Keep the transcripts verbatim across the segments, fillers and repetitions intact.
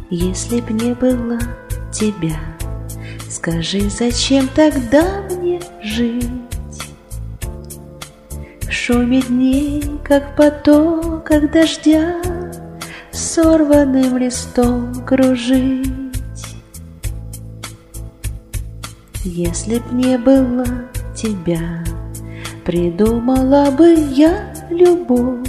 Если б не было тебя, скажи, зачем тогда мне жить? В шуме дней, как в потоках дождя, сорванным листом кружить. Если б не было тебя, придумала бы я любовь,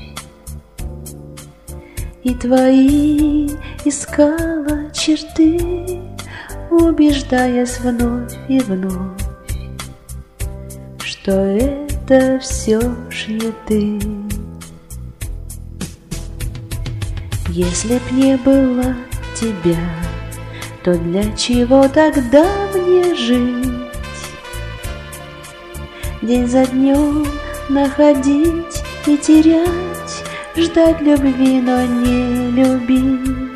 и твои искала черты, убеждаясь вновь и вновь, что это все ж не ты. Если б не было тебя, то для чего тогда мне жить? День за днем находить и терять, ждать любви, но не любить.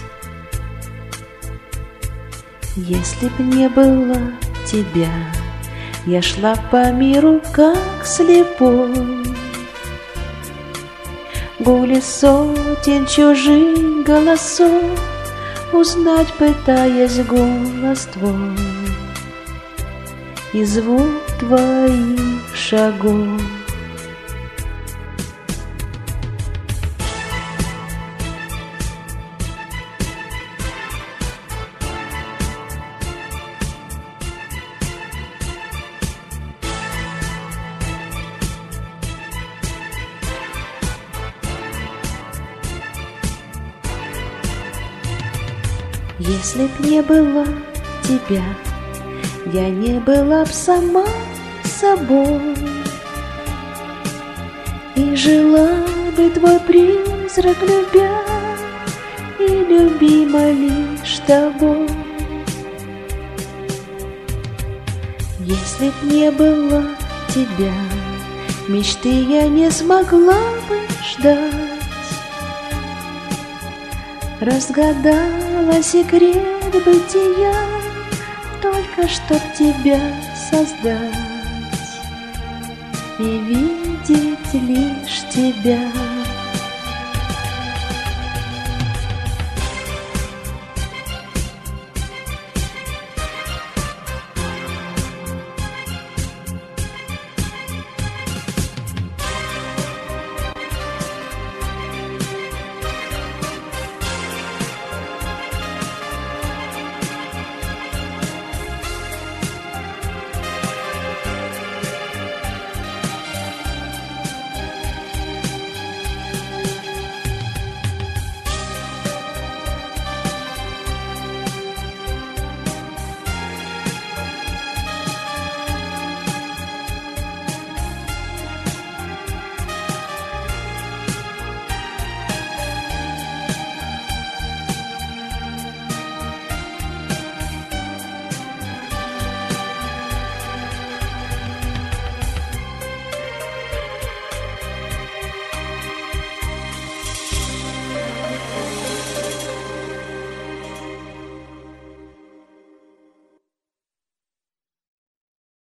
Если б не было тебя, я шла по миру как слепой, гули сотен чужих голосов, узнать пытаясь голос твой и звук твоих шагов. Если б не было тебя, я не была б сама собой, и жила бы твой призрак, любя, и любима лишь тобой. Если б не было тебя, мечты я не смогла бы ждать. Разгадала секрет бытия, только чтоб тебя создать и видеть лишь тебя.